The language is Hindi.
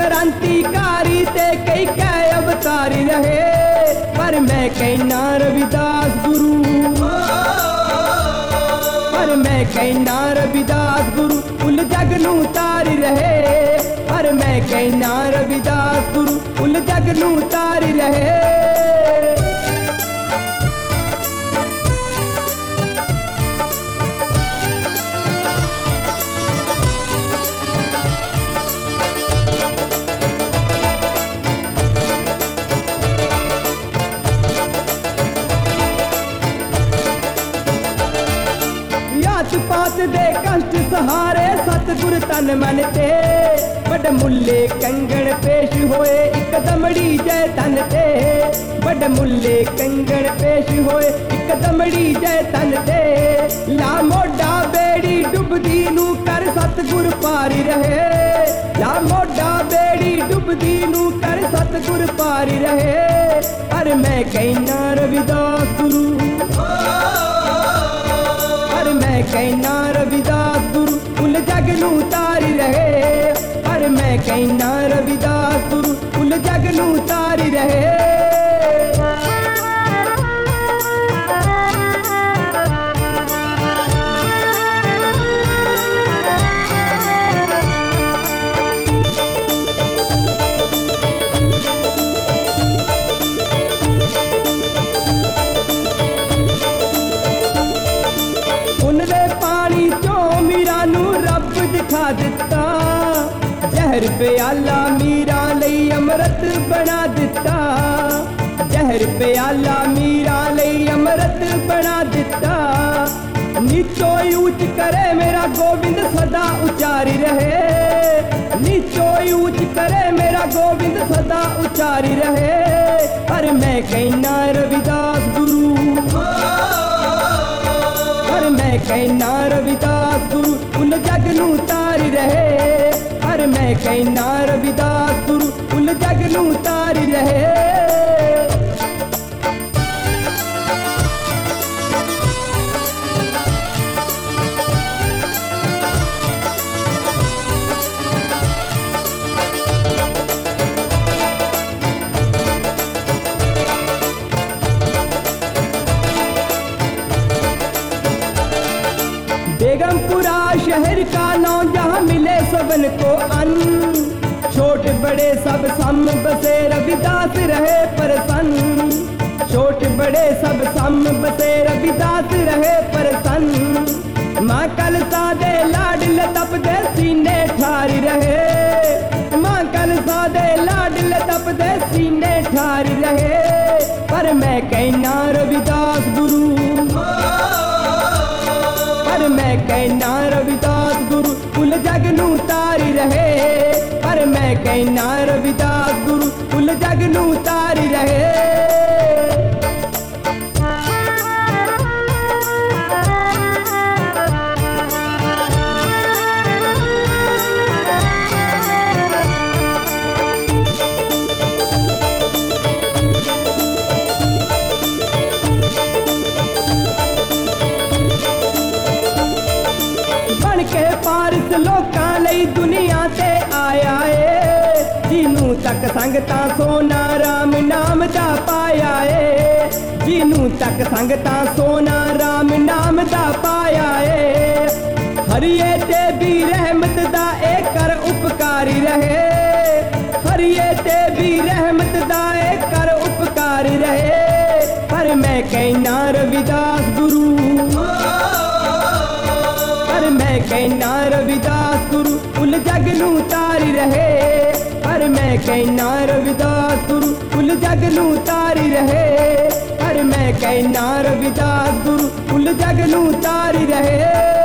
क्रांतिकारी ते कई कै अवतारी रहे, पर मैं कहना रविदास गुरु, पर मैं कहना रविदास गुरु कुल जग नू तारी रहे, पर मैं कहना रविदास गुरु कुल जग नू तारी रहे। पात दे कष्ट सहारे सतगुर तन मन ते, बड़ मुल्ले कंगण पेश होए एक दमड़ी जय तन ते, बड़ मुल्ले कंगण पेश होए एक दमड़ी जय तन ते। ला मोडा बेड़ी डुबदी नू कर सतगुर पारी रहे, ला मोडा बेड़ी डुबदी नू कर सतगुर पारी रहे, पर मैं कहना रविदास गुरु, मैं कहना रविदास गुरु कुल जग नू तारी रहे, पर मैं कहना रविदास गुरु कुल जग नू तारी रहे। दिखा दिता जहर प्याला मीरा लई अमृत बना दिता, जहर प्याला मीरा लई अमृत बना दिता। नीचो ऊंच करे मेरा गोविंद सदा उचारी रहे, नीचो ऊंच करे मेरा गोविंद सदा उचारी रहे, पर मैं कहना रविदास गुरु, पर मैं कहना रविदास गुरु कुल जग नू तारी रहे, पर मैं कहना रविदास गुरु कुल जग नू तारी रहे। बेगमपुरा शहर का नाम जहाँ मिले सबन को अन्न, छोट बड़े सब सम बसे रविदास रहे प्रसन्न, छोट बड़े सब सम बसे रविदास रहे प्रसन्न। माँ कलसा दे लाड लतप दे सीने ठारी रहे, माँ कलसा दे लाड लतप दे सीने ठारी रहे, पर मैं कहना रविदास गुरु, पर मैं कहना रविदास गुरु कुल जग नू तारी रहे, पर मैं कहना रविदास गुरु कुल जग नू तारी रहे। पारस लोकां लई दुनिया ते आया है, जिनू तक संगतां सोना राम नाम दा पाया है, जिनू तक संगतां सोना राम नाम दा पाया है। हरिये ते भी रहमत दा ए कर उपकारी रहे, हरिये ते भी रहमत दा ए कर उपकारी रहे, पर मैं कहना रविदास गुरु, पर मैं कहना रविदास गुरु कुल जग नू तारी रहे, पर मैं कहना रविदास गुरु कुल जग नू तारी रहे, पर मैं कहना रविदास गुरु कुल जग नू तारी रहे।